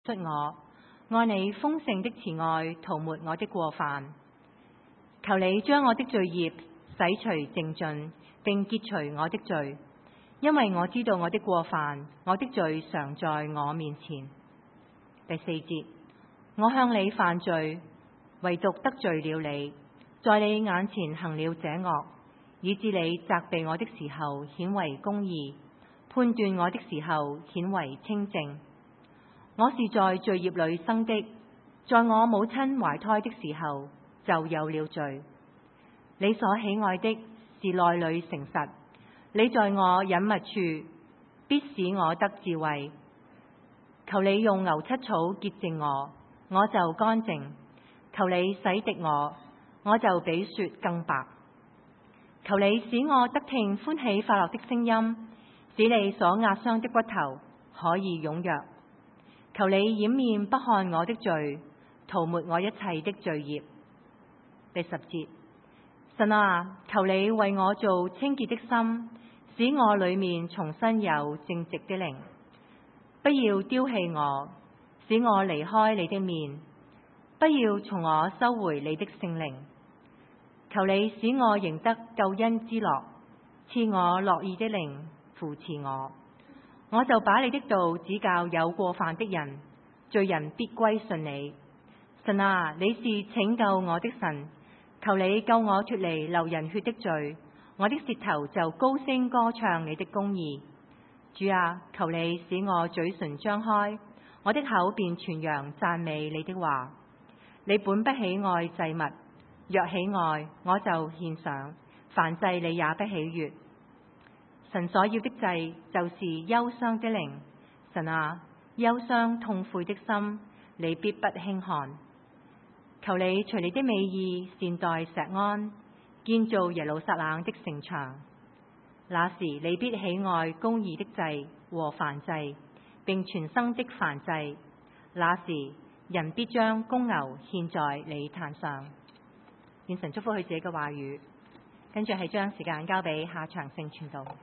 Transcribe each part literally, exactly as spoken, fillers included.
出我，按你豐盛的慈愛塗抹我的過犯。求你將我的罪孽洗除淨盡，並潔除我的罪，因為我知道我的過犯，我的罪常在我面前。第四節，我向你犯罪，唯獨得罪了你，在你眼前行了這惡，以致你責備我的時候顯為公義，判斷我的時候顯為清正。我是在罪孽裏生的，在我母親懷胎的時候就有了罪。你所喜愛的是內裏誠實，你在我隱密處必使我得智慧。求你用牛七草潔淨我，我就乾淨；求你洗滌我，我就比雪更白。求你使我得聽歡喜快樂的聲音，使你所壓傷的骨頭可以踴躍。求你掩面不看我的罪，塗抹我一切的罪孽。第十節，神啊，求你為我做清潔的心，使我裏面重新有正直的靈。不要丟棄我，使我離開你的面；不要從我收回你的聖靈。求你使我贏得救恩之樂，賜我樂意的靈扶持我。我就把你的道指教有過犯的人，罪人必歸順你。神啊，你是拯救我的神，求你救我脫離流人血的罪，我的舌頭就高聲歌唱你的公義。主啊，求你使我嘴唇張開，我的口便傳揚讚美你的話。你本不喜愛祭物，若喜愛，我就獻上，凡祭你也不喜悅。神所要的祭就是憂傷的靈，神啊，憂傷痛悔的心，你必不輕看。求你隨你的美意善待錫安，建造耶路撒冷的城牆。那時你必喜愛公義的祭和燔祭，並全生的燔祭。那時人必將公牛獻在你壇上。願神祝福佢自己嘅話語，跟住係將時間交俾夏長聖傳道。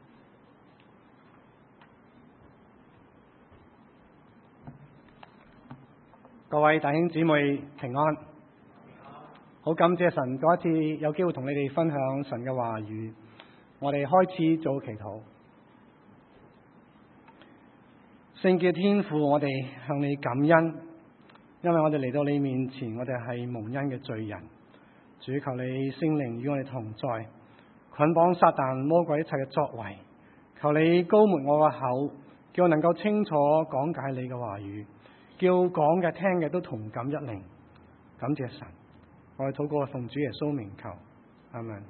各位弟兄姊妹平安，好感謝神再一次有機會同你哋分享神嘅話語。我哋開始做祈禱。聖潔天父，我哋向你感恩，因為我哋嚟到你面前，我哋係蒙恩嘅罪人。主，求你聖靈與我哋同在，捆綁撒旦魔鬼一切嘅作為。求你膏抹我嘅口，叫我能夠清楚講解你嘅話語，叫講嘅聽嘅都同感一靈。感謝神，我哋禱告奉主耶穌名求，阿們。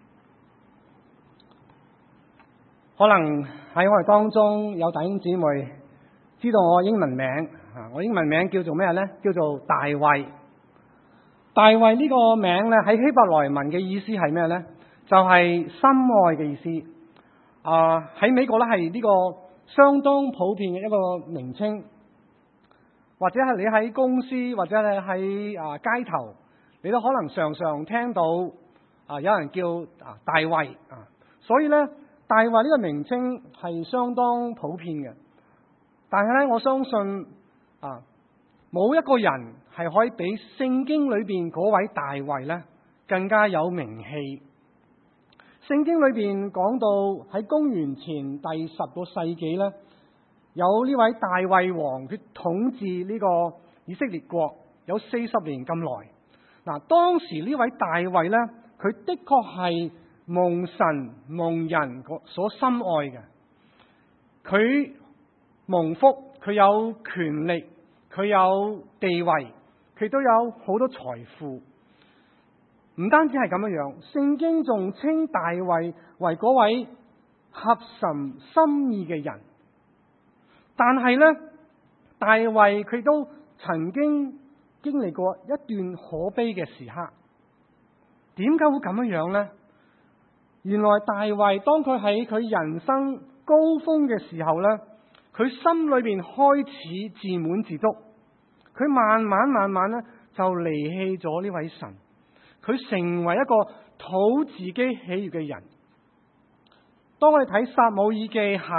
可能喺我哋當中有弟兄姊妹知道我英文名，我英文名叫做咩呢？叫做大衛。大衛呢個名咧喺希伯來文嘅意思係咩呢？就係、是、深愛嘅意思。啊、呃，喺美國咧係呢個相當普遍嘅一個名稱，或者係你喺公司或者你喺啊街頭，你都可能常常聽到啊、呃、有人叫啊大衛啊，所以呢，大衛呢個名稱係相當普遍嘅。但係咧，我相信啊，冇一個人係可以比聖經裏邊嗰位大衛咧更加有名氣。聖經裏邊講到喺公元前第十個世紀咧，有呢位大衛王，佢統治呢個以色列國有四十年咁耐。嗱，當時呢位大衛咧，佢的確係蒙神蒙人所深愛嘅。佢蒙福，佢有權力，佢有地位，佢都有好多財富。唔單止係咁樣樣，聖經仲稱大衛為嗰位合神心意嘅人。但係呢，大衛佢都曾經經歷過一段可悲嘅時刻。點解會咁樣樣呢？原來大衛當佢喺佢人生高峰嘅時候呢，佢心裏邊開始自滿自足，佢慢慢慢慢咧就離棄咗呢位神，佢成為一個討自己喜悅嘅人。當我哋睇撒母耳記下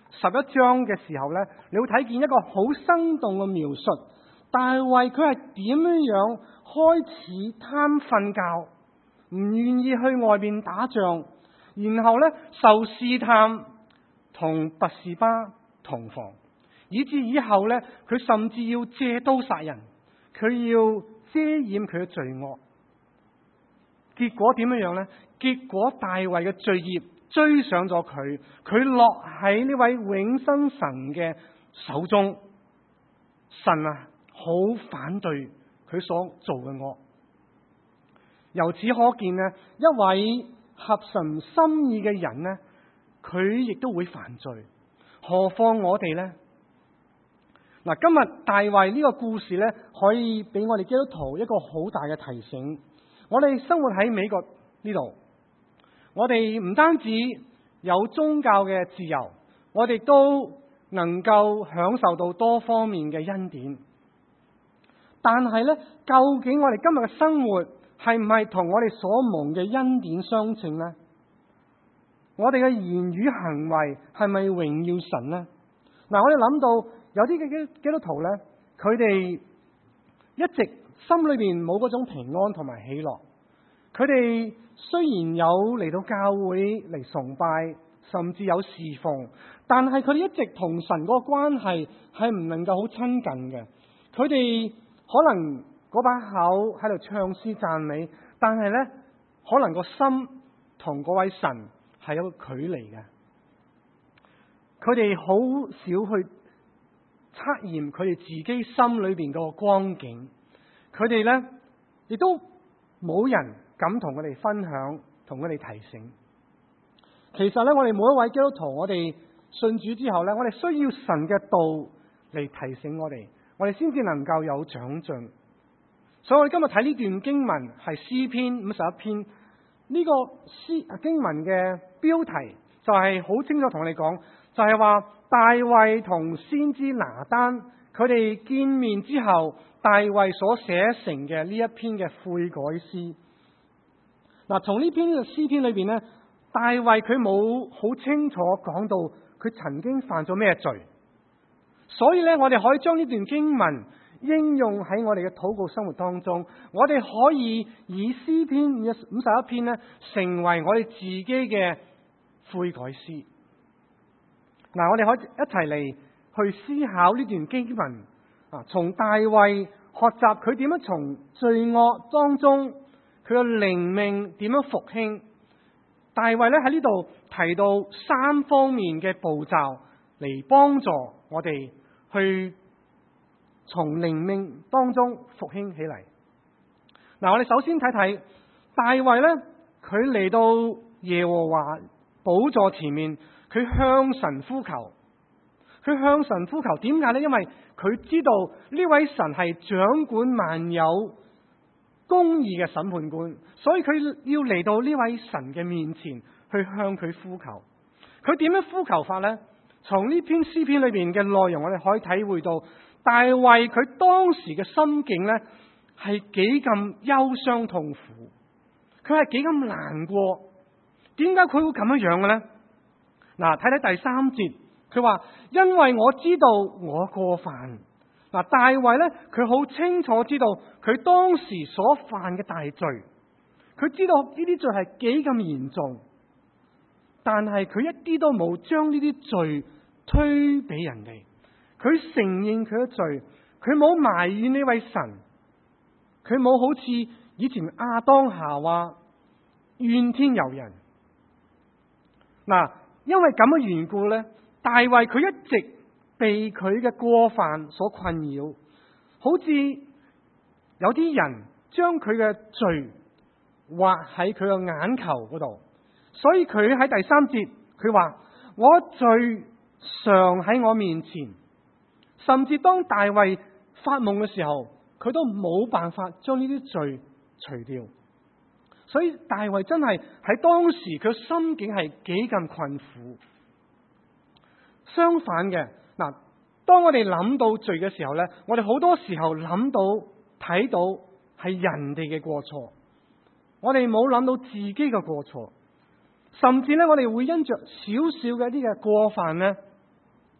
十一章嘅時候呢，你會睇見一個好生動嘅描述。大衛佢係點樣樣開始貪瞓覺，唔願意去外邊打仗，然後呢受試探，同拔示巴同房，以至以後呢，佢甚至要借刀殺人，佢要遮掩佢嘅罪惡。結果點樣樣呢？結果大衛嘅罪孽追上咗佢，佢落喺呢位永生神嘅手中。神啊，好反對佢所做嘅惡。由此可見呢，一位合神心意嘅人呢，佢亦都會犯罪，何況我哋呢？嗱，今日大衛呢個故事呢，可以俾我哋基督徒一個好大嘅提醒。我哋生活喺美國呢度，我哋唔單止有宗教嘅自由，我哋都能夠享受到多方面嘅恩典。但係呢，究竟我哋今日嘅生活係唔係同我哋所蒙嘅恩典相稱呢？我哋嘅言語行為係咪榮耀神呢？嗱，我哋諗到有啲嘅基基督徒呢，佢哋一直心裏邊冇嗰種平安同埋喜樂。佢哋雖然有嚟到教會嚟崇拜，甚至有侍奉，但係佢哋一直同神嗰個關係係唔能夠好親近嘅。佢哋可能嗰把口喺度唱詩讚美，但係呢，可能個心同嗰位神係有個距離嘅。佢哋好少去測驗佢哋自己心裏邊個光景。佢哋呢，亦都冇人敢同佢哋分享，同佢哋提醒。其實呢，我哋每一位基督徒，我哋信主之後呢，我哋需要神嘅道嚟提醒我哋，我哋先至能夠有長進。所以我哋今日睇呢段經文係詩篇五十一篇，呢個詩經文嘅標題就係好清楚同我哋講，就係話大衛同先知拿單佢哋見面之後，大衛所寫成嘅呢一篇嘅悔改詩。嗱，從呢篇嘅詩篇裏邊呢，大衛佢冇好清楚講到佢曾經犯咗咩罪，所以呢，我哋可以將呢段經文應用喺我哋嘅禱告生活當中。我哋可以以詩篇五十一篇呢，成為我哋自己嘅悔改詩。嗱，我哋可以一齊嚟去思考呢段經文啊，從大衛學習佢點樣從罪惡當中，佢嘅靈命點樣復興。大衛咧喺呢度提到三方面嘅步驟嚟幫助我哋去從靈命當中復興起嚟。嗱，我哋首先睇睇大衛咧，佢嚟到耶和華寶座前面，佢向神呼求。佢向神呼求，點解呢？因為佢知道呢位神係掌管萬有、公義嘅審判官，所以佢要嚟到呢位神嘅面前去向佢呼求。佢點樣呼求法呢？從呢篇詩篇裏邊嘅內容，我哋可以體會到大衛佢當時嘅心境呢係幾咁憂傷痛苦，佢係幾咁難過。點解佢會咁樣樣嘅呢？嗱，睇睇第三節，佢話因為我知道我過犯。嗱，大衛呢，佢好清楚知道佢當時所犯嘅大罪，佢知道呢啲罪係幾咁嚴重，但係佢一啲都冇將呢啲罪推俾人哋。佢承認佢嘅罪，佢冇埋怨呢位神，佢冇好似以前亞當夏娃怨天尤人。嗱，因為咁嘅緣故呢，大衛佢一直被佢嘅過犯所困擾，好似有啲人將佢嘅罪畫喺佢嘅眼球嗰度，所以佢喺第三節佢話：我罪常喺我面前，甚至當大衛發夢嘅時候，佢都冇辦法將呢啲罪除掉。所以大衛真係喺當時佢心境係幾咁困苦。相反嘅，嗱，當我哋諗到罪嘅時候呢，我哋好多時候諗到睇到係人哋嘅過錯，我哋冇諗到自己嘅過錯，甚至呢，我哋會因着少少嘅一啲嘅過犯呢，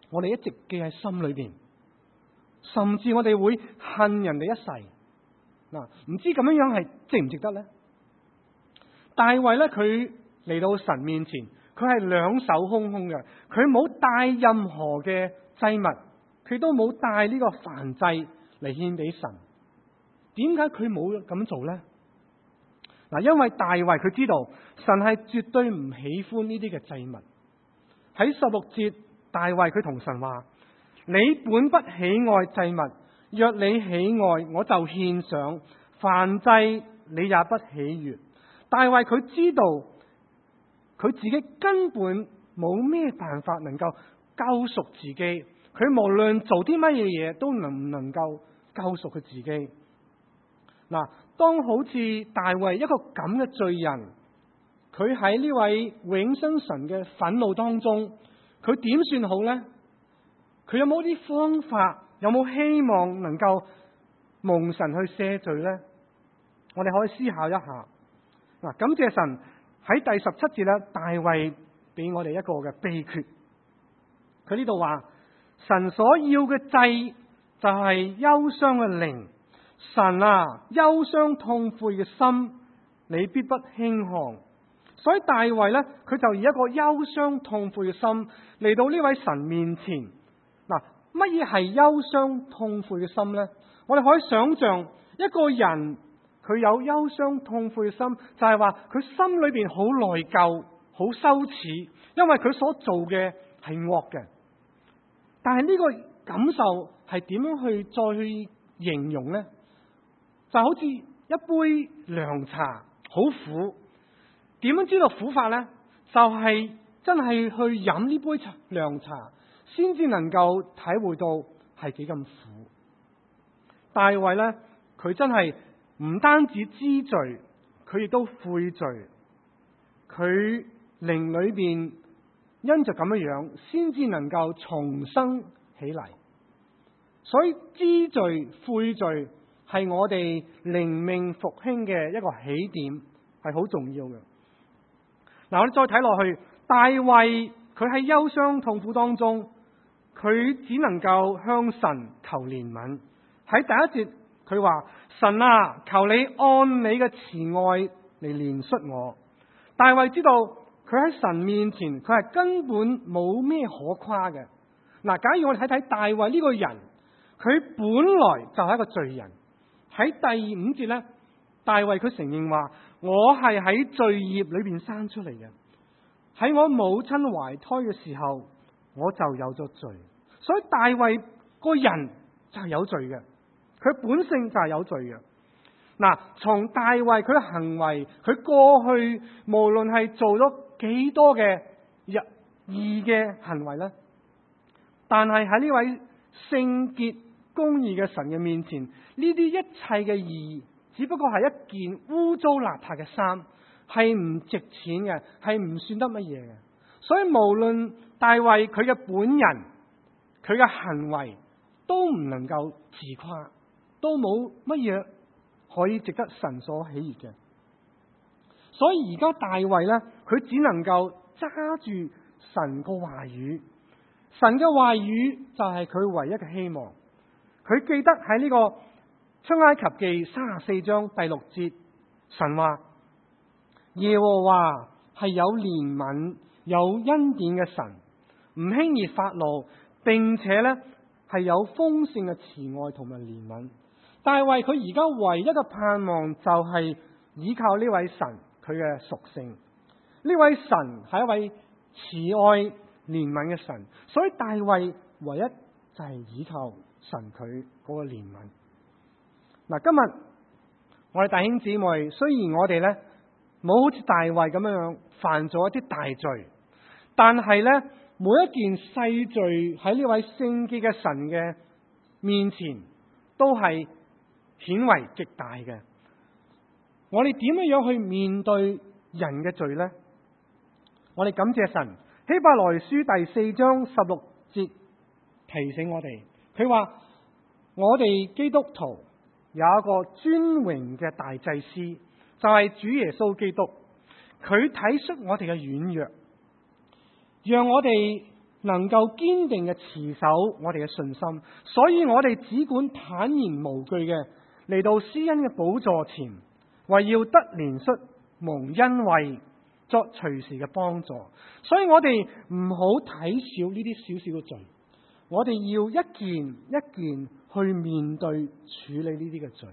我哋一直記喺心裏邊，甚至我哋會恨人哋一世。嗱，唔知咁樣樣係值唔值得呢？大衛咧，佢嚟到神面前，佢係兩手空空嘅，佢冇帶任何嘅祭物，佢都冇帶呢個燔祭嚟獻俾神。點解佢冇咁做呢？嗱，因為大衛佢知道神係絕對唔喜歡呢啲嘅祭物。喺十六節，大衛佢同神話：你本不喜愛祭物，若你喜愛，我就獻上；燔祭你也不喜悅。大衛佢知道佢自己根本冇咩辦法能夠救贖自己，佢無論做啲乜嘢嘢都能唔能夠救贖佢自己。嗱，當好似大衛一個咁嘅罪人，佢喺呢位永生神嘅憤怒當中，佢點算好呢？佢有冇啲方法？有冇希望能夠蒙神去赦罪呢？我哋可以思考一下。嗱，感謝神喺第十七節咧，大衛俾我哋一個嘅秘訣。佢呢度話：神所要嘅祭就係憂傷嘅靈。神啊，憂傷痛悔嘅心，你必不輕看。所以大衛咧，佢就以一個憂傷痛悔嘅心嚟到呢位神面前。嗱，乜嘢係憂傷痛悔嘅心呢？我哋可以想象一個人佢有憂傷痛悔嘅心，就係話佢心裏邊好內疚、好羞恥，因為佢所做嘅係惡嘅。但係呢個感受係點樣去再去形容呢？就好似一杯涼茶，好苦。點樣知道苦法呢？就係、是、真係去飲呢杯涼茶，先至能夠體會到係幾咁苦。大衛呢，佢真係唔單止知罪，佢亦都悔罪。佢靈裏邊因着咁樣樣，先至能夠重生起嚟。所以知罪悔罪係我哋靈命復興嘅一個起點，係好重要嘅。嗱，我哋再睇落去，大衛佢喺憂傷痛苦當中，佢只能夠向神求憐憫。喺第一節佢話：神啊，求你按你嘅慈愛嚟憐恤我。大衛知道佢喺神面前，佢係根本冇咩可誇嘅。嗱，假如我哋睇睇大衛呢個人，佢本來就係一個罪人。喺第五節咧，大衛佢承認話：我係喺罪孽裏邊生出嚟嘅，喺我母親懷胎嘅時候，我就有咗罪。所以大衛個人就係有罪嘅，佢本性就係有罪嘅。嗱，從大衛佢嘅行為，佢過去無論係做咗幾多嘅義嘅行為咧，但係喺呢位聖潔公義嘅神嘅面前，呢啲一切嘅義只不過係一件污糟邋遢嘅衫，係唔值錢嘅，係唔算得乜嘢嘅。所以無論大衛佢嘅本人，佢嘅行為都唔能夠自誇，都冇乜嘢可以值得神所喜悅嘅。所以而家大衛咧，佢只能夠揸住神個話語，神嘅話語就係佢唯一嘅希望。佢記得喺呢個出埃及記三十四章第六節，神話耶和華係有憐憫有恩典嘅神，唔輕易發怒，並且咧係有豐盛嘅慈愛同埋憐憫。大衛佢而家唯一嘅盼望就係依靠呢位神佢嘅屬性。呢位神係一位慈愛憐憫嘅神，所以大衛唯一就係依靠神佢嗰個憐憫。嗱，今日我哋弟兄姊妹，雖然我哋咧冇好似大衛咁樣樣犯咗一啲大罪，但係咧每一件細罪喺呢位聖潔嘅神嘅面前都係顯為極大嘅。我哋點樣樣去面對人嘅罪呢？我哋感謝神，希伯來書第四章十六節提醒我哋，佢話我哋基督徒有一個尊榮嘅大祭司，就係主耶穌基督。佢體恤我哋嘅軟弱，讓我哋能夠堅定嘅持守我哋嘅信心，所以我哋只管坦然無懼嘅嚟到施恩嘅寶座前，為要得憐恤、蒙恩惠、作隨時嘅幫助。所以我哋唔好睇小呢啲小小嘅罪，我哋要一件一件去面對處理呢啲嘅罪。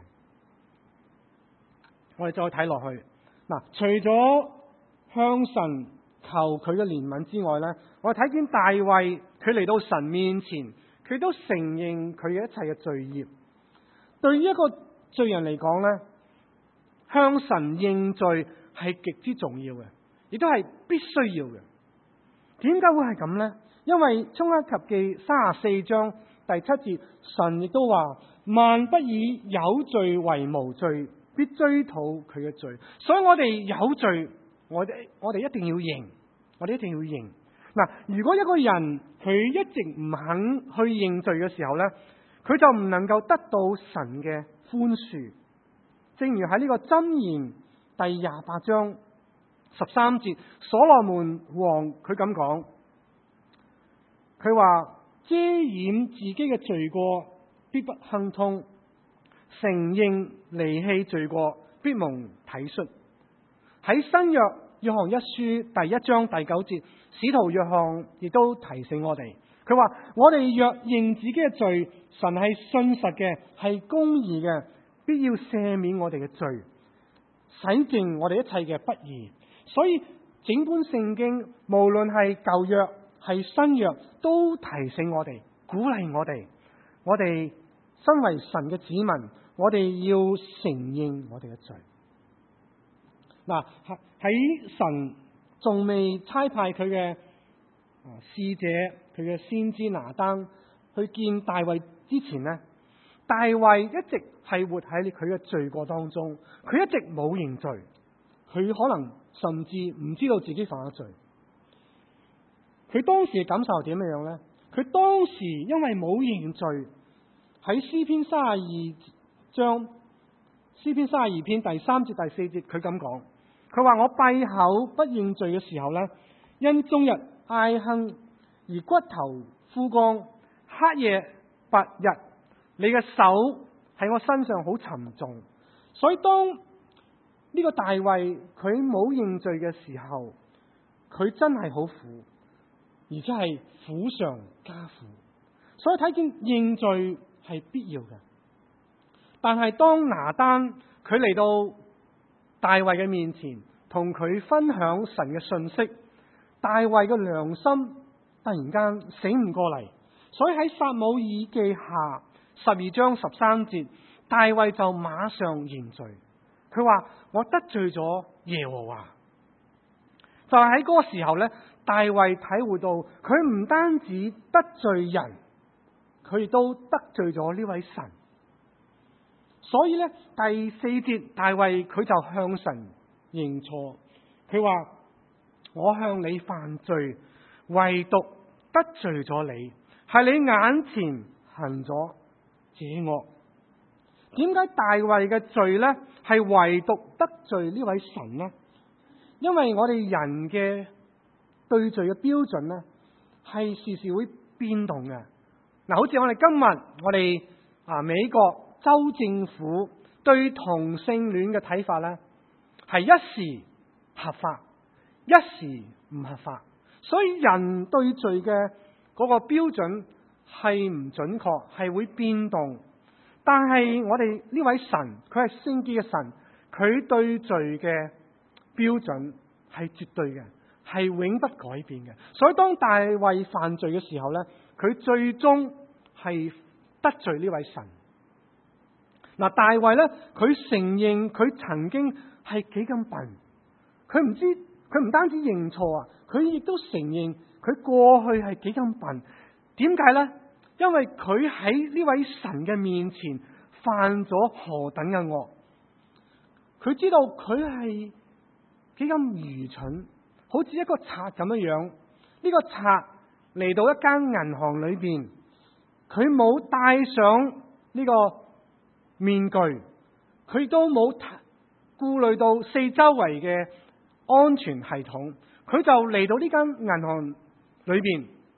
我哋再睇落去嗱，除咗向神求佢嘅憐憫之外呢，我哋睇見大衛佢嚟到神面前，佢都承認佢嘅一切嘅罪孽。對於一個罪人嚟講呢，向神認罪係極之重要嘅，亦都係必須要嘅。點解會係咁呢？因為出埃及記三十四章第七節，神亦都話：萬不以有罪為無罪，必追討佢嘅罪。所以我哋有罪，我哋我哋一定要認，我哋一定要認。嗱，如果一個人佢一直唔肯去認罪嘅時候呢，佢就唔能夠得到神嘅寬恕。正如喺呢個箴言第廿八章十三節，所羅門王佢咁講，佢話：遮掩自己嘅罪過，必不亨通；承認離棄罪過，必蒙體恤。喺新約約翰一書第一章第九節，使徒約翰亦都提醒我哋，佢話：我哋若認自己嘅罪，神係信實嘅，係公義嘅，必要赦免我哋嘅罪，洗淨我哋一切嘅不義。所以整本聖經無論係舊約係新約，都提醒我哋，鼓勵我哋，我哋身為神嘅子民，我哋要承認我哋嘅罪。嗱，喺神仲未差派佢嘅使者，佢嘅先知拿單去見大衛之前呢，大衛一直係活喺佢嘅罪過當中，佢一直冇認罪，佢可能甚至唔知道自己犯咗罪。佢當時嘅感受係點樣呢？佢當時因為冇認罪，喺詩篇三十二章詩篇三十二篇第三節第四節，佢咁講，佢話：我閉口不認罪嘅時候呢，因終日唉哼而骨頭枯乾，黑夜白日，你嘅手喺我身上好沉重。所以當呢個大衛佢冇認罪嘅時候，佢真係好苦，而且係苦上加苦。所以睇見認罪係必要嘅。但係當拿單佢嚟到大衛嘅面前，同佢分享神嘅信息，大衛嘅良心突然間醒唔過嚟，所以喺撒母耳記下十二章十三節，大衛就馬上認罪。佢話：我得罪咗耶和華。就係喺嗰個時候呢，大衛體會到佢唔單止得罪人，佢亦都得罪咗呢位神。所以呢，第四節大衛佢就向神認錯，佢話：我向你犯罪，唯獨得罪咗你，係你眼前行咗這惡。點解大衛嘅罪呢係唯獨得罪呢位神呢？因為我哋人嘅對罪嘅標準呢係時時會變動嘅。嗱，好似我哋今日我哋啊美國州政府對同性戀嘅睇法呢，係一時合法，一時唔合法，所以人對罪嘅嗰個標準係唔準確，係會變動。但係我哋呢位神，佢係聖潔嘅神，佢對罪嘅標準係絕對嘅，係永不改變嘅。所以當大衛犯罪嘅時候呢，佢最終係得罪呢位神。嗱，大衛呢，佢承認佢曾經係幾咁笨，佢唔知佢唔單止認錯啊，佢亦都承認佢過去係幾咁笨。點解呢？因為佢喺呢位神嘅面前犯咗何等嘅惡，佢知道佢係幾咁愚蠢，好似一個賊咁樣樣。呢個賊嚟到一間銀行裏邊，佢冇戴上呢個面具，佢都冇顧慮到四周圍嘅安全系統，佢就嚟到呢間銀行裏邊，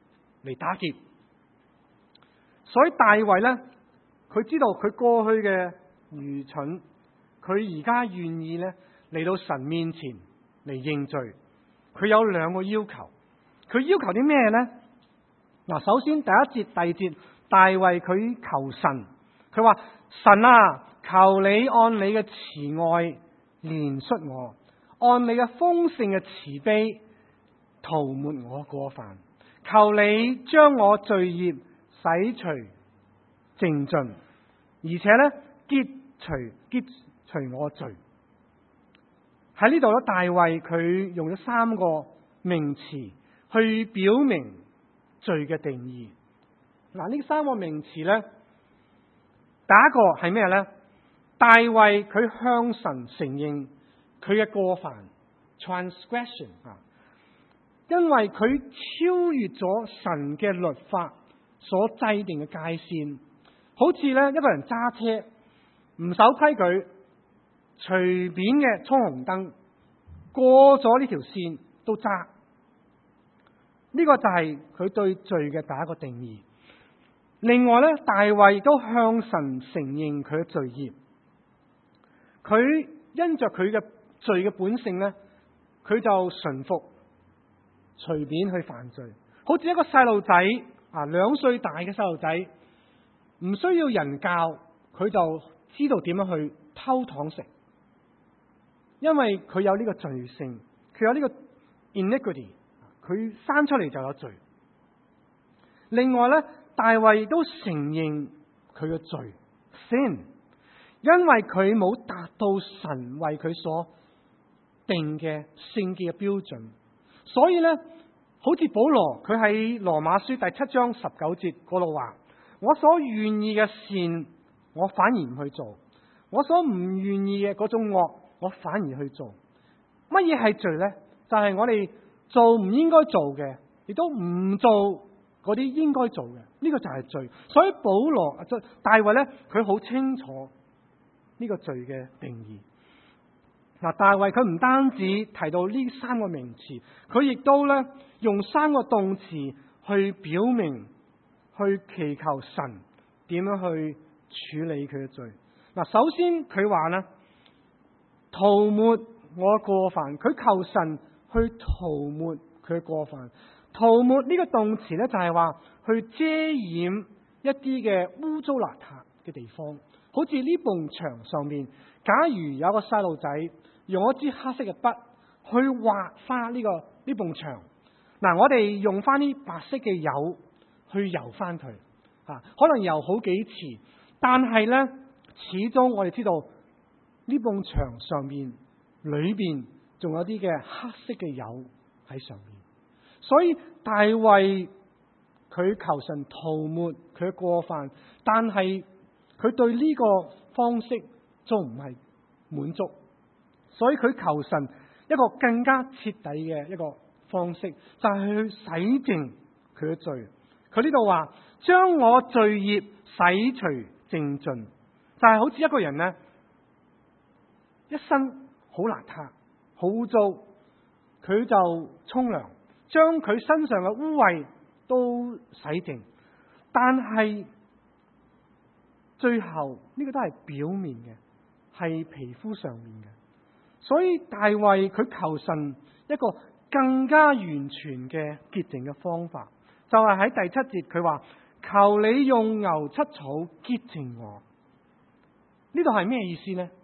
嚟打劫。所以大衛呢，佢知道佢過去嘅愚蠢，佢而家願意呢嚟到神面前嚟認罪。佢有兩個要求，佢要求啲咩呢？嗱，首先第一節、第二節，大衛佢求神，佢話神啊，求你按你嘅慈愛憐恤我，按你嘅豐盛嘅慈悲塗抹我過犯，求你將我罪孽洗除淨盡，而且咧潔除潔除我罪。喺呢度咧，大衛佢用咗三個名詞去表明罪嘅定義。嗱，呢三個名詞咧，第一個係咩咧？大衛佢向神承認佢嘅過犯 transgression 啊，因為佢超越咗神嘅律法所制定嘅界線，好似咧一個人揸車唔守規矩，隨便嘅衝紅燈，過咗呢條線都揸。呢個就係佢對罪嘅第一個定義。另外咧，大衛亦都向神承認佢嘅罪孽。佢因着佢嘅罪嘅本性咧，佢就順服，隨便去犯罪。好似一個細路仔啊，兩歲大嘅細路仔，唔需要人教，佢就知道點樣去偷糖食，因為佢有呢個罪性，佢有呢個 iniquity， 佢生出嚟就有罪。另外咧，大衛亦都承認佢嘅罪 sin， 因為佢冇達到神為佢所定嘅聖潔嘅標準，所以咧，好似保羅佢喺羅馬書第七章十九節嗰度話：我所願意嘅善，我反而唔去做；我所唔願意嘅嗰種惡，我反而去做。乜嘢係罪咧？就係、是、我哋做唔應該做嘅，亦都唔做嗰啲應該做嘅，呢、這個就係罪。所以保羅即大衛咧，佢好清楚呢個罪嘅定義。嗱，大衛佢唔單止提到呢三個名詞，佢亦都咧用三個動詞去表明，去祈求神點樣去處理佢嘅罪。嗱，首先佢話咧，塗抹我過犯，佢求神去塗抹佢嘅過犯。塗抹呢個動詞咧，就係話去遮掩一啲嘅污糟邋遢嘅地方，好似呢埲牆上面，假如有個細路仔用一支黑色嘅筆去畫花呢個呢埲牆，嗱，我哋用翻啲白色嘅油去油翻佢，啊，可能油好幾次，但係咧，始終我哋知道呢埲牆上面裏邊仲有啲嘅黑色嘅油喺上面，所以大衛佢求神塗抹佢嘅過犯，但係佢對呢個方式仲唔係滿足。所以佢求神一個更加徹底嘅一個方式，就係、是、去洗淨佢嘅罪。佢呢度話將我罪孽洗除淨盡，就係、是、好似一個人呢，一身好邋遢、好污糟，佢就沖涼，將佢身上嘅污穢都洗淨。但係最後呢、這個都係表面嘅，係皮膚上面嘅。所以大衛佢求神一個更加完全嘅潔淨嘅方法，就係、是、喺第七節佢話：求你用牛膝草潔淨我。呢度係咩意思呢？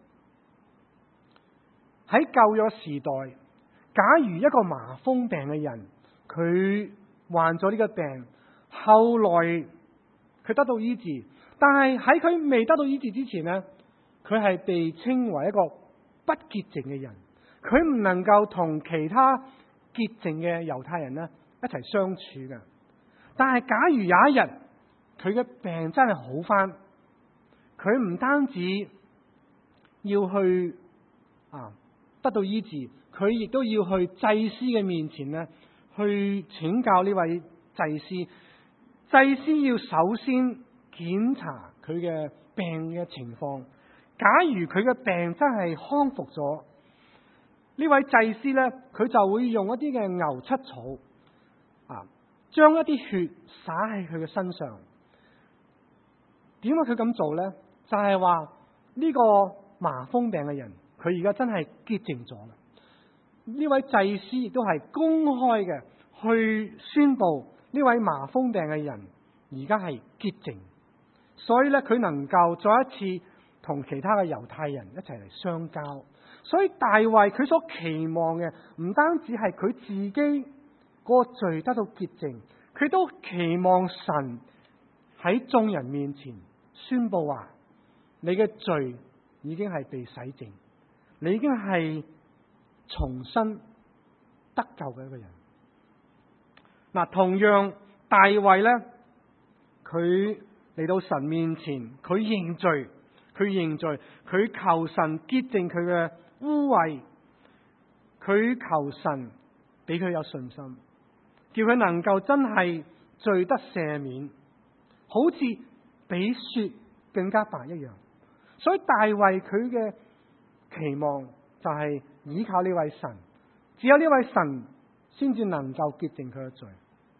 喺舊約時代，假如一個麻風病嘅人，佢患咗呢個病，後來佢得到醫治，但係喺佢未得到醫治之前呢，佢係被稱為一個不潔淨嘅人，佢唔能夠同其他潔淨嘅猶太人咧一齊相處嘅。但係假如有一日佢嘅病真係好返，佢唔單止要去啊得到醫治，佢亦都要去祭司嘅面前咧去請教呢位祭司。祭司要首先檢查佢嘅病嘅情況。假如佢嘅病真係康復咗，呢位祭司呢，佢就會用一啲嘅牛膝草啊， 將一啲血灑喺佢嘅身上。點解佢咁做呢？就係話呢個麻風病嘅人，佢而家真係潔淨咗啦。呢位祭司亦都係公開嘅去宣布呢位麻風病嘅人而家係潔淨，所以咧佢能夠再一次同其他嘅猶太人一齊嚟相交。所以大衛佢所期望嘅唔單止係佢自己嗰個罪得到潔淨，佢都期望神喺眾人面前宣布話：你嘅罪已經係被洗淨，你已經係重新得救嘅一個人。嗱，同樣大衛咧，佢嚟到神面前，佢認罪，佢認罪，佢求神潔淨佢嘅污穢，佢求神俾佢有信心，叫佢能夠真係罪得赦免，好似比雪更加白一樣。所以大衛佢嘅期望就係依靠呢位神，只有呢位神先至能夠潔淨佢嘅罪。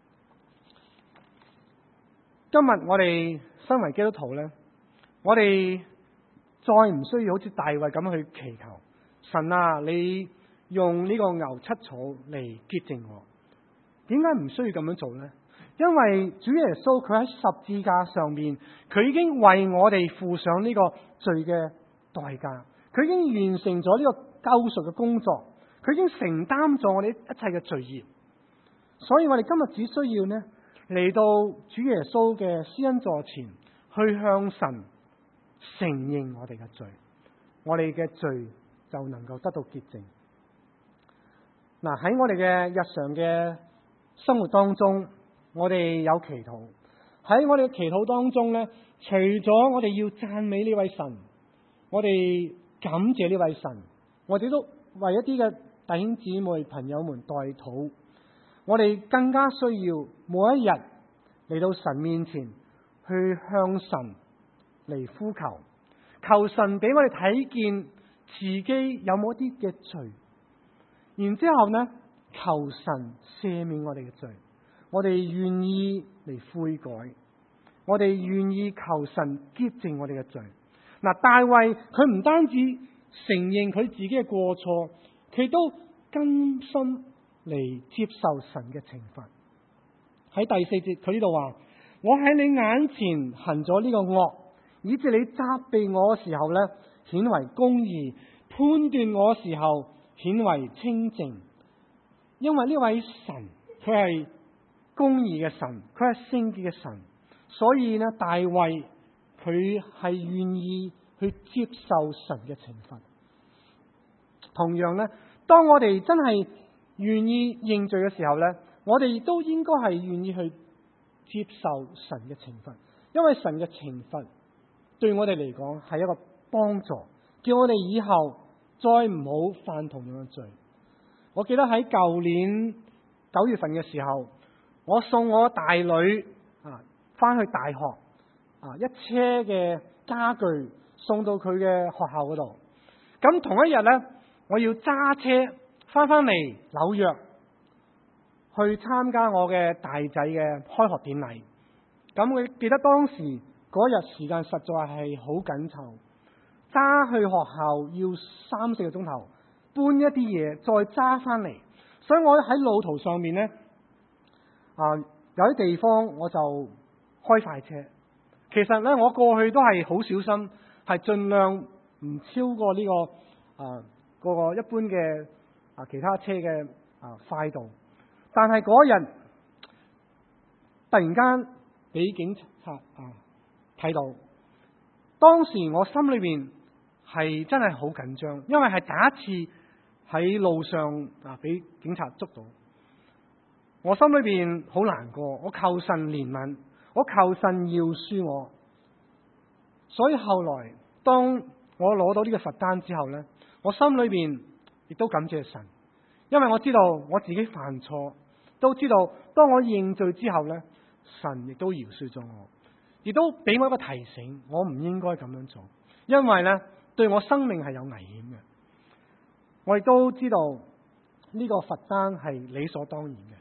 今日我哋身為基督徒咧，我哋再唔需要好似大衛咁去祈求神啊，你用呢個牛七草嚟潔淨我。點解唔需要咁樣做呢？因為主耶穌佢喺十字架上面，佢已經為我哋付上呢個罪嘅代價，佢已經完成咗呢個救贖嘅工作，佢已經承擔咗我哋一切嘅罪孽。所以我哋今日只需要呢嚟到主耶穌嘅施恩座前，去向神承認我哋嘅罪，我哋嘅罪就能夠得到潔淨。嗱，喺我哋嘅日常嘅生活當中，我哋有祈禱。喺我哋嘅祈禱當中咧，除咗我哋要讚美呢位神，我哋感謝呢位神，我哋都為一啲嘅弟兄姊妹朋友們代禱。我哋更加需要每一日嚟到神面前，去向神嚟呼求，求神俾我哋睇見自己有冇一啲嘅罪，然之後呢，求神赦免我哋嘅罪。我哋願意嚟悔改，我哋願意求神潔淨我哋嘅罪。嗱，大衛佢唔單止承認佢自己嘅過錯，佢都甘心嚟接受神嘅懲罰。喺第四節佢呢度話：我喺你眼前行咗呢個惡，以致你責備我嘅時候咧，顯為公義；判斷我嘅時候，顯為清淨。因為呢位神佢係公義嘅神，佢係聖潔嘅神，所以呢，大衛佢係願意去接受神嘅懲罰。同樣呢，當我哋真係願意認罪嘅時候呢，我哋亦都應該係願意去接受神嘅懲罰，因為神嘅懲罰對我哋嚟講係一個幫助，叫我哋以後再唔好犯同樣嘅罪。我記得喺舊年九月份嘅時候，我送我大女啊翻去大學啊，一車嘅家具送到佢嘅學校嗰度。咁同一日呢，我要揸車翻翻嚟紐約去參加我嘅大仔嘅開學典禮。咁我記得當時嗰日時間實在係好緊湊，揸去學校要三四個鐘頭，搬一啲嘢再揸翻嚟，所以我喺路途上面呢，啊有啲地方我就開快車。其實呢，我過去都係好小心，係盡量唔超過呢個啊嗰個一般嘅啊其他車嘅啊快度。但係嗰日突然間俾警察啊睇到，當時我心裏邊係真係好緊張，因為係第一次喺路上啊俾警察捉到，我心裏邊好難過，我求神憐憫，我求神饒恕我。所以後來當我攞到呢個罰單之後呢，我心裏邊亦都感謝神，因為我知道我自己犯錯，都知道當我認罪之後呢，神亦都饒恕咗我，亦都俾我一個提醒，我唔應該咁樣做，因為呢對我生命係有危險嘅。我亦都知道呢個罰單係理所當然嘅，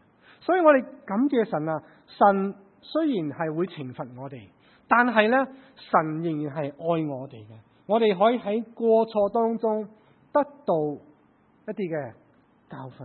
所以我哋感謝神啊！神雖然係會懲罰我哋，但係呢，神仍然係愛我哋嘅。我哋可以喺過錯當中得到一啲嘅教訓。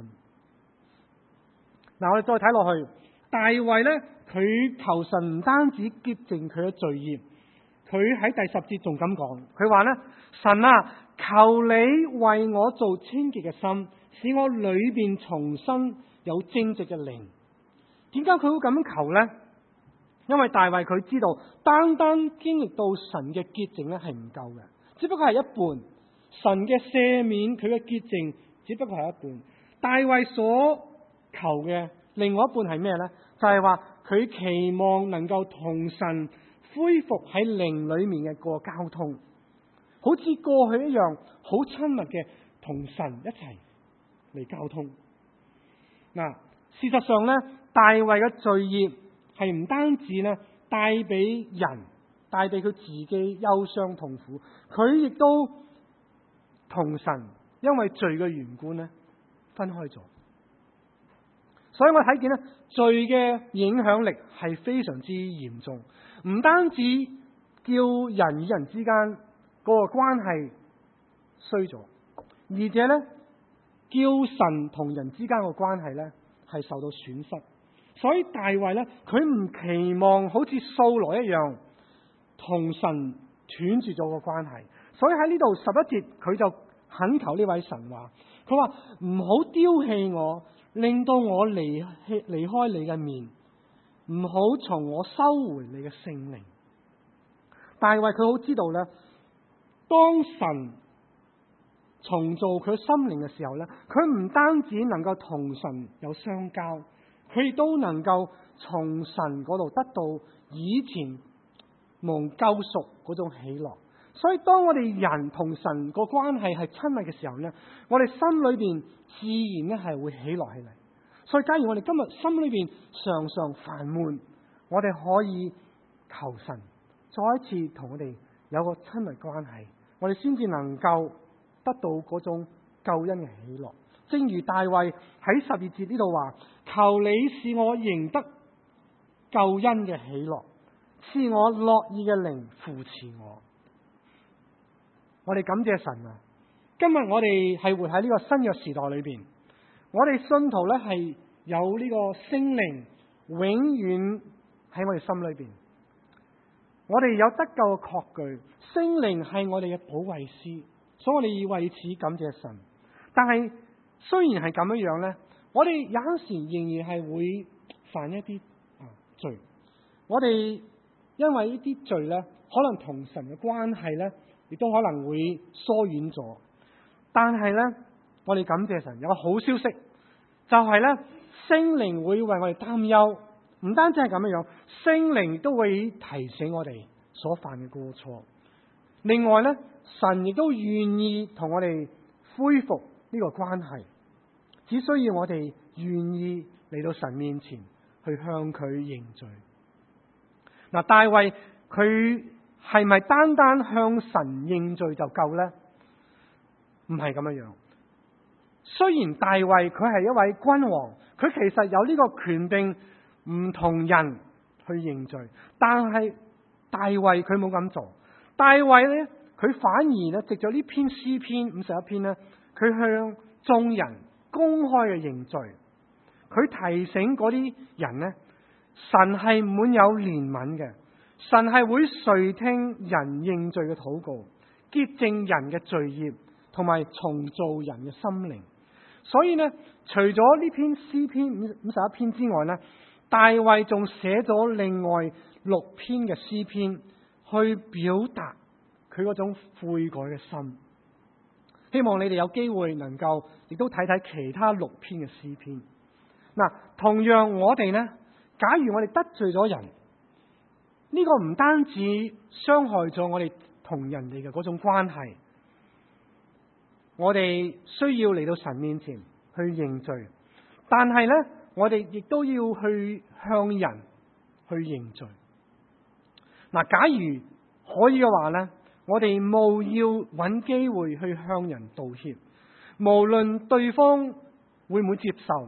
嗱，我哋再睇落去，大衛呢，佢求神唔單止潔淨佢嘅罪孽，佢喺第十節仲咁講，佢話呢：神啊，求你為我做清潔嘅心，使我裏邊重新有正直嘅靈。點解佢會咁樣求呢？因為大衛佢知道，單單經歷到神嘅潔淨咧係唔夠嘅，只不過係一半。神嘅赦免，佢嘅潔淨，只不過係一半。大衛所求嘅另外一半係咩呢？就係話佢期望能夠同神恢復喺靈裏面嘅個交通，好似過去一樣，好親密嘅同神一齊嚟交通。嗱，事實上呢，大衛嘅罪孽係唔單止呢帶俾人，帶俾佢自己憂傷痛苦，佢亦都同神因為罪嘅緣故呢分開咗。所以我睇見呢，罪嘅影響力係非常之嚴重，唔單止叫人與人之間嗰個關係衰咗，而且呢，叫神同人之間嘅關係呢係受到損失。所以大衛呢，佢唔期望好似掃羅一樣同神斷絕咗個關係。所以喺呢度十一節，佢就懇求呢位神話，佢話唔好丟棄我，令到我離離開你嘅面，唔好從我收回你嘅聖靈。大衛佢好知道呢，當神重造佢心靈嘅時候呢，佢唔單止能夠同神有相交，佢亦都能夠從神嗰度得到以前蒙救贖嗰種喜樂。所以當我哋人同神個關係係親密嘅時候呢，我哋心裏邊自然咧係會喜樂起嚟。所以假如我哋今日心裏邊常常煩悶，我哋可以求神再一次同我哋有個親密關係，我哋先至能夠得到嗰種救恩嘅喜樂。正如大衛喺十二節呢度話：求你使我贏得救恩嘅喜樂，賜我樂意嘅靈扶持我。我哋感謝神啊！今日我哋係活喺呢個新約時代裏邊，我哋信徒咧係有呢個聖靈永遠喺我哋心裏邊，我哋有得救嘅確據，聖靈係我哋嘅保惠師，所以我哋要為此感謝神。但係雖然係咁樣樣咧，我哋有陣時仍然係會犯一啲啊罪，我哋因為呢啲罪咧，可能同神嘅關係咧，亦都可能會疏遠咗。但係咧，我哋感謝神，有個好消息，就係咧，聖靈會為我哋擔憂。唔單止係咁樣樣，聖靈都會提醒我哋所犯嘅過錯。另外咧，神亦都願意同我哋恢復呢個關係，只需要我哋願意嚟到神面前去向佢認罪。嗱，大衛佢係咪單單向神認罪就夠呢？唔係咁樣樣。雖然大衛佢係一位君王，佢其實有呢個權柄唔同人去認罪，但係大衛佢冇咁做。大衛呢，佢反而呢，藉咗呢篇詩篇五十一篇呢，佢向眾人公開嘅認罪。佢提醒嗰啲人呢，神係滿有憐憫嘅，神係會垂聽人認罪嘅禱告，潔淨人嘅罪孽，同埋重造人嘅心靈。所以呢，除咗呢篇詩篇五五十一篇之外呢，大衛仲寫咗另外六篇嘅詩篇，去表達佢嗰種悔改嘅心。希望你哋有機會能夠亦都睇睇其他六篇嘅詩篇。嗱，同樣我哋呢，假如我哋得罪咗人，呢個唔單止傷害咗我哋同人哋嘅嗰種關係，我哋需要嚟到神面前去認罪，但係呢，我哋亦都要去向人去認罪。嗱，假如可以嘅話呢，我哋務要揾機會去向人道歉，無論對方會唔會接受，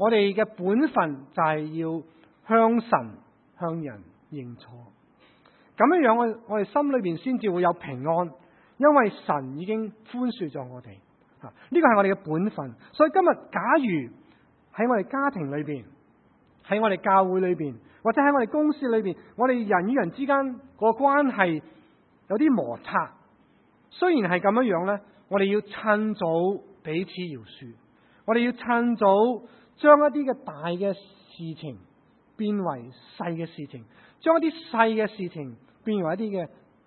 我哋嘅本分就係要向神向人認錯，咁樣樣我我哋心裏邊先至會有平安，因為神已經寬恕咗我哋。啊，呢個係我哋嘅本分。所以今日假如喺我哋家庭裏邊，喺我哋教會裏邊，或者喺我哋公司裏邊，我哋人與人之間個關係有啲摩擦，雖然係咁樣樣呢，我哋要趁早彼此饒恕，我哋要趁早將一啲嘅大嘅事情變為細嘅事情，將一啲細嘅事情變為一啲嘅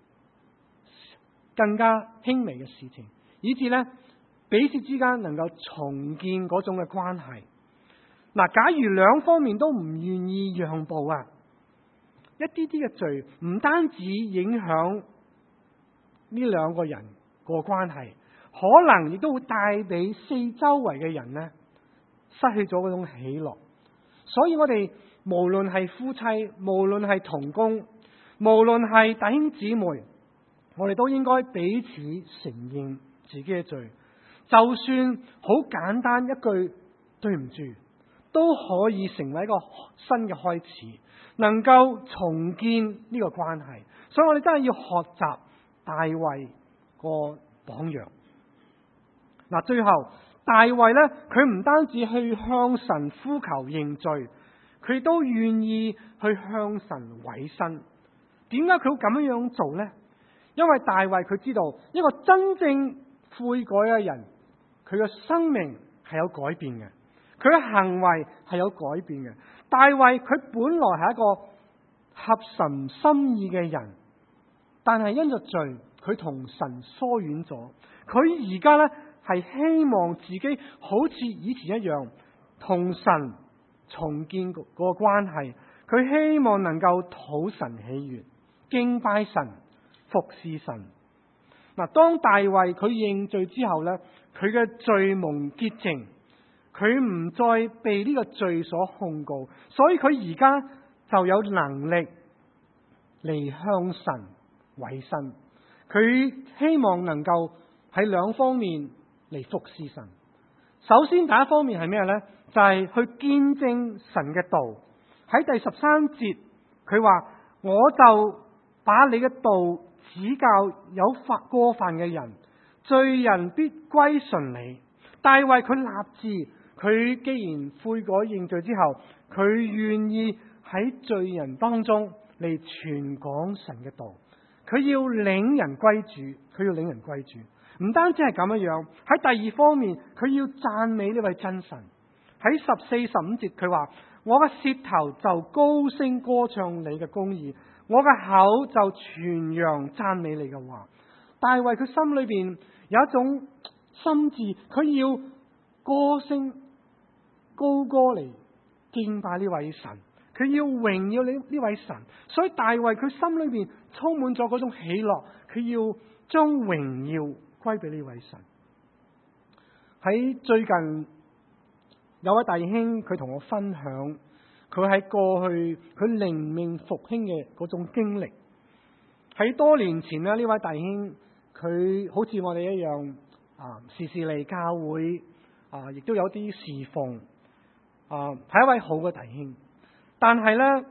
更加輕微嘅事情，以致呢彼此之間能夠重建嗰種嘅關係。嗱，假如兩方面都唔願意讓步啊，一啲啲嘅罪唔單止影響呢兩個人個關係，可能亦都會帶俾四周圍嘅人呢失去咗嗰種喜樂。所以我哋無論係夫妻，無論係同工，無論係弟兄姊妹，我哋都應該彼此承認自己嘅罪，就算好簡單一句對唔住，都可以成為一個新嘅開始，能夠重建呢個關係。所以我哋真係要學習大衛個榜樣。嗱，最後大衛呢，佢唔單止去向神呼求認罪，佢都願意去向神委身。點解佢會咁樣樣做呢？因為大衛佢知道一個真正悔改嘅人，佢嘅生命係有改變嘅，佢嘅行為係有改變嘅。大衛佢本來係一個合神心意嘅人，但係因着罪，佢同神疏遠咗。佢而家呢係希望自己好似以前一樣，同神重建嗰個關係。佢希望能夠討神喜悅，敬拜神，服侍神。嗱，當大衛佢認罪之後呢，佢嘅罪蒙潔淨，佢唔再被呢個罪所控告，所以佢而家就有能力嚟向神委身。佢希望能夠喺兩方面嚟服侍神。首先第一方面係咩呢？就係去見證神嘅道。喺第十三節佢話，我就把你嘅道指教有犯過犯嘅人，罪人必歸順你。大衛佢立志，佢既然悔改認罪之後，佢願意喺罪人當中嚟傳講神嘅道。佢要領人歸主，佢要領人歸主。唔單止係咁樣樣，喺第二方面，佢要讚美呢位真神。喺十四十五節佢話，我嘅舌頭就高聲歌唱你嘅公義，我嘅口就傳揚讚美你嘅話。大衛佢心裏邊有一種心志，佢要歌聲高歌嚟敬拜呢位神，佢要榮耀呢呢位神。所以大衛佢心裏邊充滿咗嗰種喜樂，佢要將榮耀歸俾呢位神。喺最近有位弟兄佢同我分享，佢喺過去佢靈命復興嘅嗰種經歷。喺多年前呢，呢位弟兄佢好似我哋一樣啊，時時嚟教會啊，亦都有啲侍奉啊，係一位好嘅弟兄。但係呢，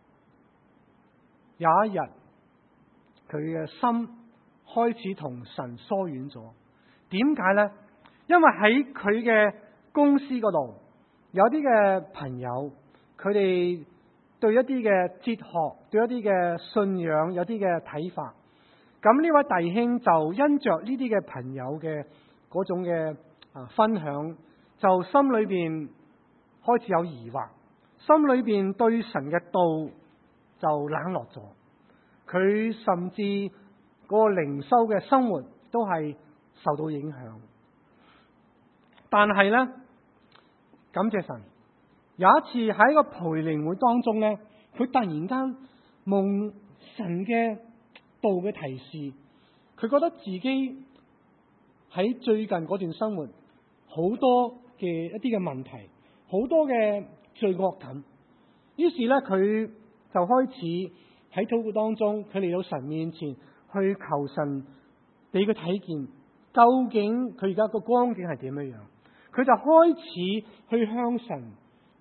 有一日佢嘅心開始同神疏遠咗。點解呢？因為喺佢嘅公司嗰度有啲嘅朋友，佢哋對一啲嘅哲學，對一啲嘅信仰有啲嘅睇法。咁呢位弟兄就因着呢啲嘅朋友嘅嗰種嘅啊分享，就心裏邊開始有疑惑，心裏邊對神嘅道就冷落咗。佢甚至嗰個靈修嘅生活都係受到影響。但係呢，感謝神，有一次喺一個培靈會當中呢，佢突然間蒙神嘅道嘅提示，佢覺得自己喺最近嗰段生活好多嘅一啲嘅問題，好多嘅罪惡感。於是呢，佢就開始喺禱告當中，佢嚟到神面前去求神俾佢睇見，究竟佢而家個光景係點樣樣。佢就開始去向神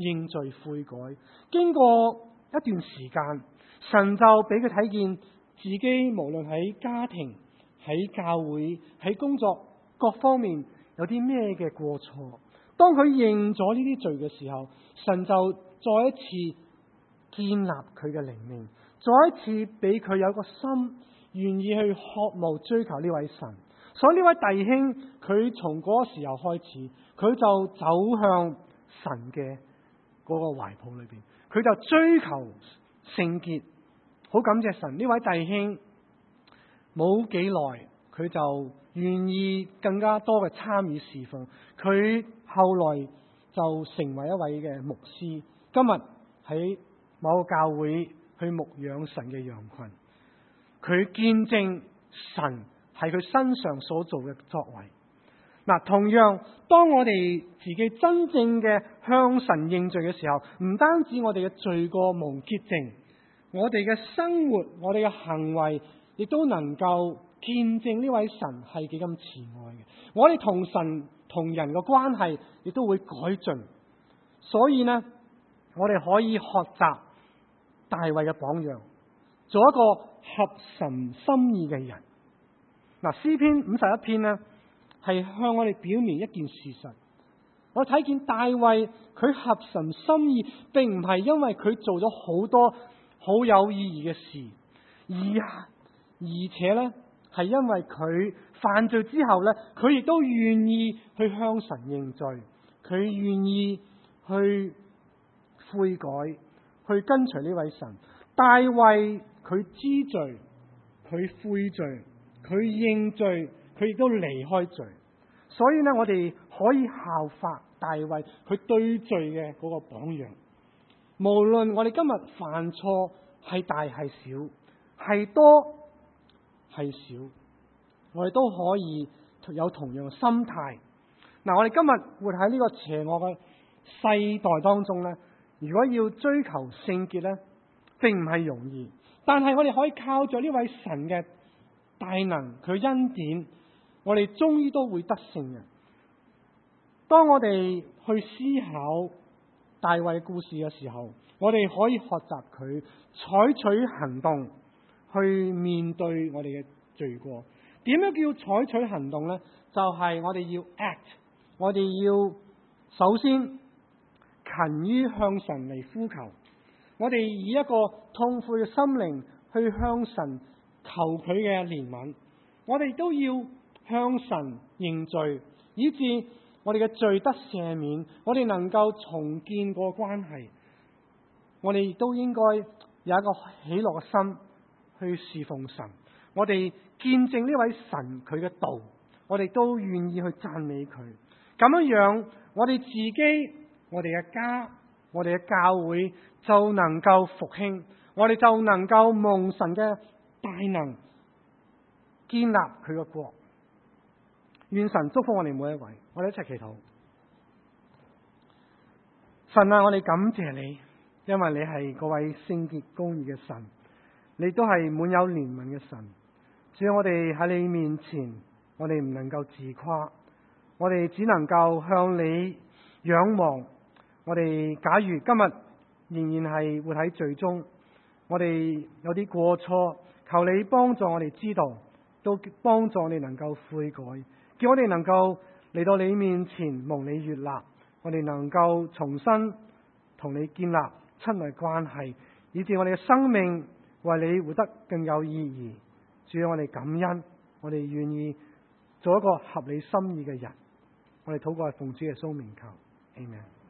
認罪悔改。經過一段時間，神就俾佢睇見自己無論喺家庭、喺教會、喺工作各方面有啲咩嘅過錯。當佢認咗呢啲罪嘅時候，神就再一次建立佢嘅靈命，再一次俾佢有個心願意去渴慕追求呢位神。所以呢位弟兄，佢從嗰個時候開始，佢就走向神嘅嗰個懷抱裏邊，佢就追求聖潔。好感謝神，呢位弟兄冇幾耐，佢就願意更加多嘅參與侍奉。佢後來就成為一位嘅牧師，今日喺某個教會去牧養神嘅羊群。佢見證神係佢身上所做嘅作為。嗱，同樣當我哋自己真正嘅向神認罪嘅時候，唔單止我哋嘅罪過蒙潔淨，我哋嘅生活、我哋嘅行為，亦都能夠見證呢位神係幾咁慈愛嘅。我哋同神同人嘅關係亦都會改進。所以呢，我哋可以學習大衛嘅榜樣，做一個合神心意嘅人。嗱，詩篇五十一篇呢，係向我哋表明一件事實。我睇見大衛佢合神心意，並唔係因為佢做咗好多好有意義嘅事，而而且呢，係因為佢犯罪之後呢，佢亦都願意去向神認罪，佢願意去悔改，去跟隨呢位神。大衛佢知罪，佢悔罪，佢認罪，佢亦都離開罪。所以呢，我哋可以效法大衛佢對罪嘅嗰個榜樣。無論我哋今日犯錯係大係小，係多係少，我哋都可以有同樣嘅心態。嗱，我哋今日活喺呢個邪惡嘅世代當中呢，如果要追求聖潔呢，並唔係容易。但係我哋可以靠著呢位神嘅大能，佢恩典，我哋終於都會得勝嘅。當我哋去思考大衛故事嘅時候，我哋可以學習佢採取行動去面對我哋嘅罪過。點樣叫採取行動呢？就係、是、我哋要 act， 我哋要首先勤於向神嚟呼求。我哋以一個痛悔嘅心靈去向神求佢嘅憐憫。我哋都要向神認罪，以致我哋嘅罪得赦免，我哋能夠重建個關係。我哋亦都應該有一個喜樂嘅心去侍奉神。我哋見證呢位神佢嘅道，我哋都願意去讚美佢。咁樣樣，我哋自己、我哋嘅家、我哋嘅教會就能夠復興，我哋就能夠蒙神嘅大能建立佢嘅國。願神祝福我哋每一位，我哋一齊祈禱。神啊，我哋感謝你，因為你係嗰位聖潔公義嘅神，你都係滿有憐憫嘅神。只要我哋喺你面前，我哋唔能夠自誇，我哋只能夠向你仰望。我哋假如今日仍然係活喺罪中，我哋有啲過錯，求你幫助我哋知道，都幫助我哋能夠悔改，叫我哋能夠嚟到你面前蒙你悅納，我哋能夠重新同你建立親密關係，以致我哋嘅生命為你活得更有意義。主要我哋感恩，我哋願意做一個合你心意嘅人。我哋禱告係奉主耶穌名求，阿們。